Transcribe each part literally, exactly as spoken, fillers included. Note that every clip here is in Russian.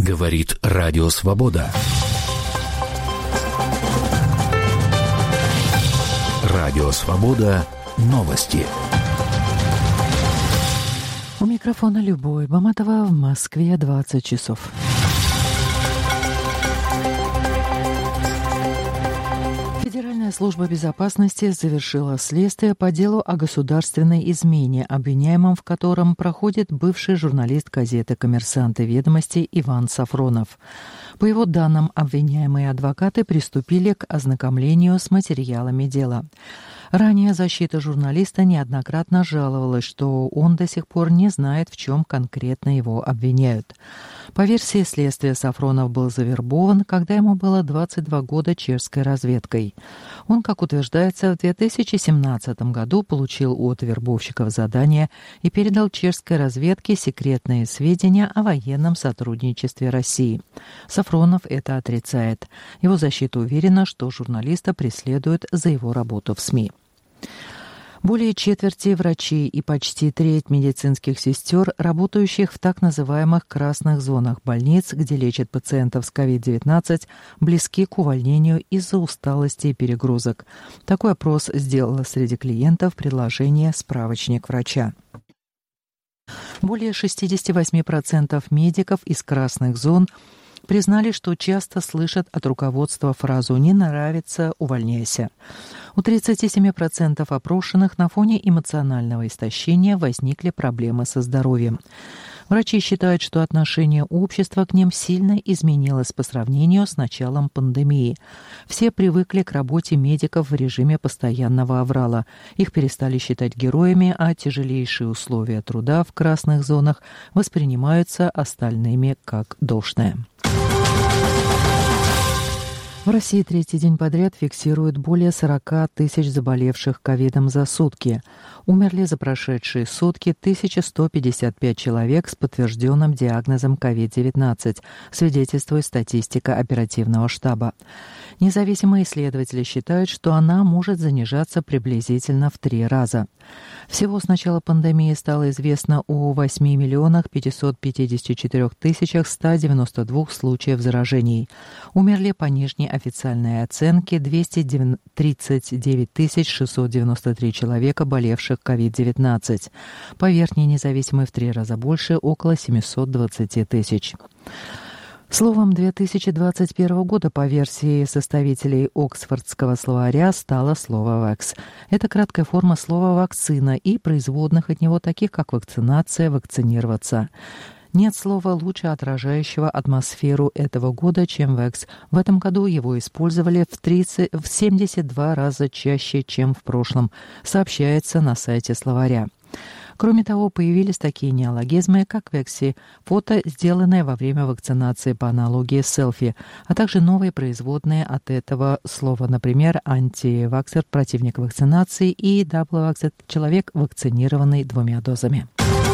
Говорит Радио Свобода. Радио Свобода. Новости. У микрофона Любовь Баматова, в Москве двадцать часов. Федеральная служба безопасности завершила следствие по делу о государственной измене, обвиняемом в котором проходит бывший журналист газеты «Коммерсанты ведомости» Иван Сафронов. По его данным, обвиняемые адвокаты приступили к ознакомлению с материалами дела. Ранее защита журналиста неоднократно жаловалась, что он до сих пор не знает, в чем конкретно его обвиняют. По версии следствия, Сафронов был завербован, когда ему было двадцать два года чешской разведкой. Он, как утверждается, в две тысячи семнадцатом году получил от вербовщиков задание и передал чешской разведке секретные сведения о военном сотрудничестве России. Сафронов это отрицает. Его защита уверена, что журналиста преследуют за его работу в СМИ. Более четверти врачей и почти треть медицинских сестер, работающих в так называемых красных зонах больниц, где лечат пациентов с ковид девятнадцать, близки к увольнению из-за усталости и перегрузок. Такой опрос сделала среди клиентов предложение «Справочник врача». Более шестьдесят восемь процентов медиков из красных зон признали, что часто слышат от руководства фразу «не нравится, увольняйся». У тридцати семи процентов опрошенных на фоне эмоционального истощения возникли проблемы со здоровьем. Врачи считают, что отношение общества к ним сильно изменилось по сравнению с началом пандемии. Все привыкли к работе медиков в режиме постоянного аврала. Их перестали считать героями, а тяжелейшие условия труда в красных зонах воспринимаются остальными как должное. В России третий день подряд фиксируют более сорока тысяч заболевших ковидом за сутки. Умерли за прошедшие сутки тысяча сто пятьдесят пять человек с подтвержденным диагнозом ковид девятнадцать, свидетельствует статистика оперативного штаба. Независимые исследователи считают, что она может занижаться приблизительно в три раза. Всего с начала пандемии стало известно о восьми миллионах пятистах пятидесяти четырёх тысячах ста девяноста двух случаев заражений. Умерли по нижней официальной оценке двести тридцать девять тысяч шестьсот девяносто три человека, болевших ковид девятнадцать. По верхней независимой в три раза больше, около семьсот двадцать тысяч. Словом две тысячи двадцать первого года по версии составителей Оксфордского словаря стало слово «вакс». Это краткая форма слова «вакцина» и производных от него, таких как вакцинация, вакцинироваться. Нет слова, лучше отражающего атмосферу этого года, чем «вакс». В этом году его использовали в, тридцать, в семьдесят два раза чаще, чем в прошлом, сообщается на сайте словаря. Кроме того, появились такие неологизмы, как «векси», фото, сделанное во время вакцинации по аналогии с селфи, а также новые производные от этого слова, например, антиваксер, противник вакцинации, и даблваксер, человек, вакцинированный двумя дозами.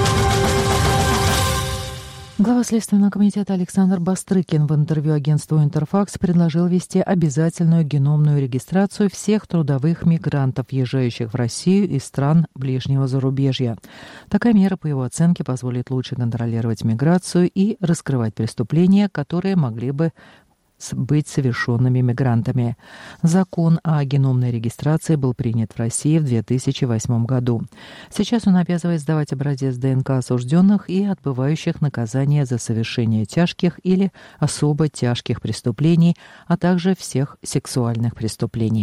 Глава Следственного комитета Александр Бастрыкин в интервью агентству «Интерфакс» предложил ввести обязательную геномную регистрацию всех трудовых мигрантов, въезжающих в Россию из стран ближнего зарубежья. Такая мера, по его оценке, позволит лучше контролировать миграцию и раскрывать преступления, которые могли бы быть совершенными мигрантами. Закон о геномной регистрации был принят в России в две тысячи восьмом году. Сейчас он обязывает сдавать образец ДНК осужденных и отбывающих наказание за совершение тяжких или особо тяжких преступлений, а также всех сексуальных преступлений.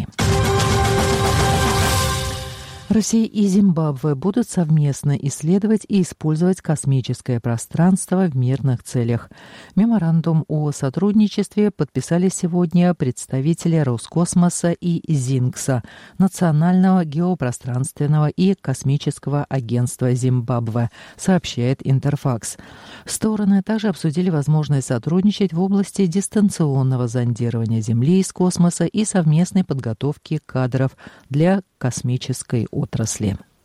Россия и Зимбабве будут совместно исследовать и использовать космическое пространство в мирных целях. Меморандум о сотрудничестве подписали сегодня представители Роскосмоса и ЗИНКСа, Национального геопространственного и космического агентства Зимбабве, сообщает Интерфакс. Стороны также обсудили возможность сотрудничать в области дистанционного зондирования Земли из космоса и совместной подготовки кадров для космической отрасли.